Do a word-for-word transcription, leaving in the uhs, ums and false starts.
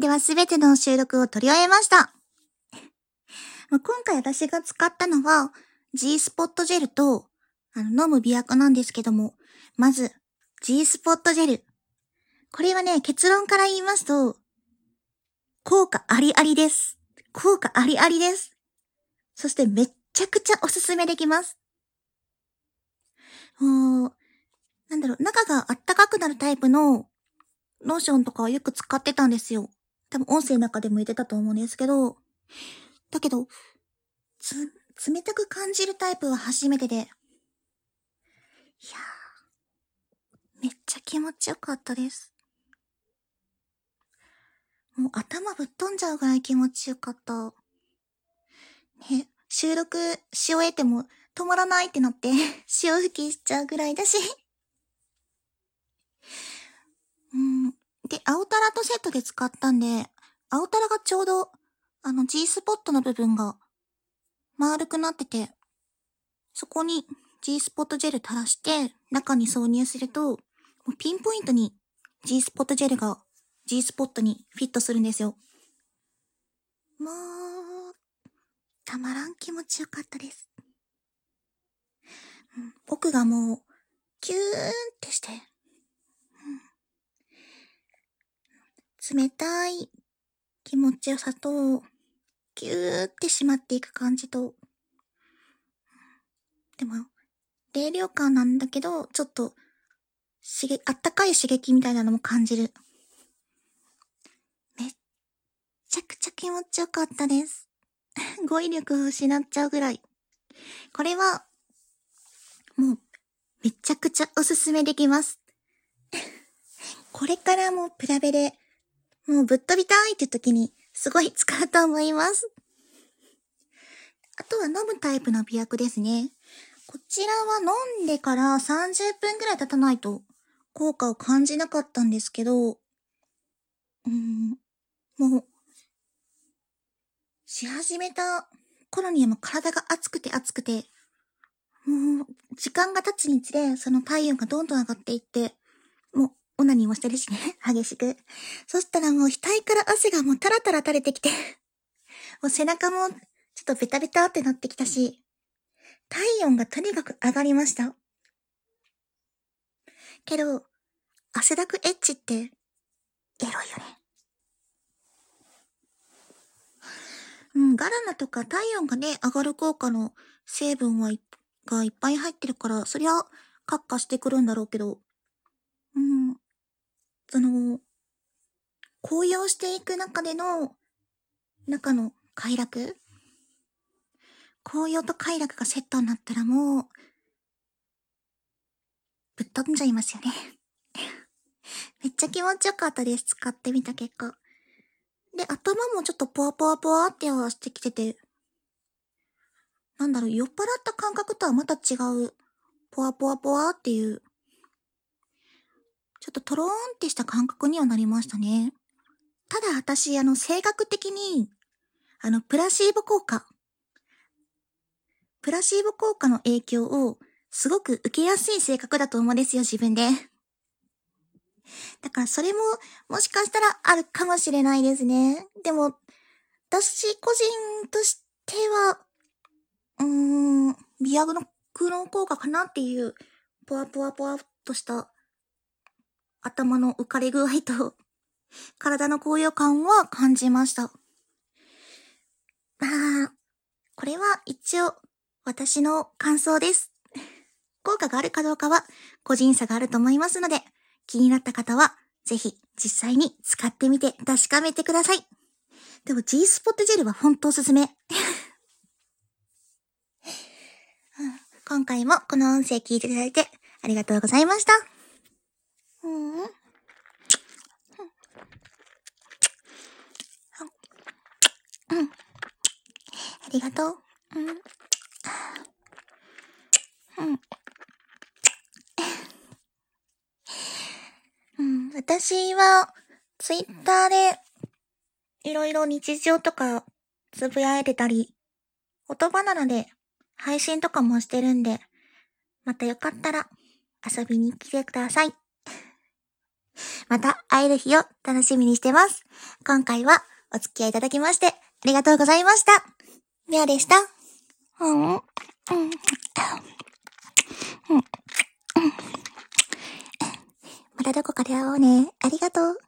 ではすべての収録を取り終えました。今回私が使ったのは G スポットジェルとあの飲む美薬なんですけども、まず G スポットジェル。これはね、結論から言いますと、効果ありありです。効果ありありです。そしてめっちゃくちゃおすすめできます。もう、なんだろう、中があったかくなるタイプのローションとかはよく使ってたんですよ。多分音声の中でも言ってたと思うんですけど、だけど、つ、冷たく感じるタイプは初めてで、いやー、めっちゃ気持ちよかったです。もう頭ぶっ飛んじゃうぐらい気持ちよかった。ね、収録し終えても止まらないってなって潮吹きしちゃうぐらいだしうん。で、青タラとセットで使ったんで、青タラがちょうど、あの G スポットの部分が丸くなってて、そこに G スポットジェル垂らして中に挿入すると、もうピンポイントに G スポットジェルが G スポットにフィットするんですよ。もう、たまらん気持ちよかったです。うん、奥がもう、キューンってして、うん、冷たい気持ちよさと、キューってしまっていく感じと、でも、冷涼感なんだけど、ちょっと、刺激、あったかい刺激みたいなのも感じる。めっちゃくちゃ気持ちよかったです。語彙力を失っちゃうぐらい。これは、もう、めちゃくちゃおすすめできます。これからもプラベで、もうぶっ飛びたいって時に、すごい使うと思います。あとは飲むタイプの美薬ですね。こちらは飲んでからさんじゅっぷんくらい経たないと効果を感じなかったんですけど、うーん、もう、し始めた頃にはもう体が熱くて熱くて、もう、時間が経つにつれ、その体温がどんどん上がっていって、もう、オナニーもしてるしね、激しく。そしたらもう額から汗がもうタラタラ垂れてきて、もう背中もちょっとベタベタってなってきたし、体温がとにかく上がりました。けど、汗だくエッチって、エロいよね。うん、ガラナとか体温がね、上がる効果の成分はいがいっぱい入ってるから、そりゃ、カッカしてくるんだろうけど、うん、その、紅葉していく中での、中の快楽紅葉と快楽がセットになったらもう、ぶっ飛んじゃいますよね。めっちゃ気持ちよかったです。使ってみた結果。で、頭もちょっとポワポワポワってはしてきてて、なんだろう、酔っ払った感覚とはまた違う、ポワポワポワっていう、ちょっとトローンってした感覚にはなりましたね。ただ私、あの、性格的に、あの、プラシーボ効果。プラシーボ効果の影響を、すごく受けやすい性格だと思うんですよ、自分で。だからそれも、もしかしたらあるかもしれないですね。でも、私個人としては、うーん、ビアグの空の効果かなっていう、ポワポワポワっとした頭の浮かれ具合と、体の高揚感は感じました。まあ、これは一応、私の感想です。効果があるかどうかは、個人差があると思いますので、気になった方は、ぜひ実際に使ってみて確かめてください。でも G スポットジェルはほんとおすすめ。今回もこの音声聞いていただいてありがとうございました。うん、うん、ありがとう。うん、うんうん、私はツイッターでいろいろ日常とかつぶやいてたり、音バナナで配信とかもしてるんで、またよかったら遊びに来てください。 また会える日を楽しみにしてます。今回はお付き合いいただきましてありがとうございました。みゃでした。うん。うん。うん。うん。またどこかで会おうね。ありがとう。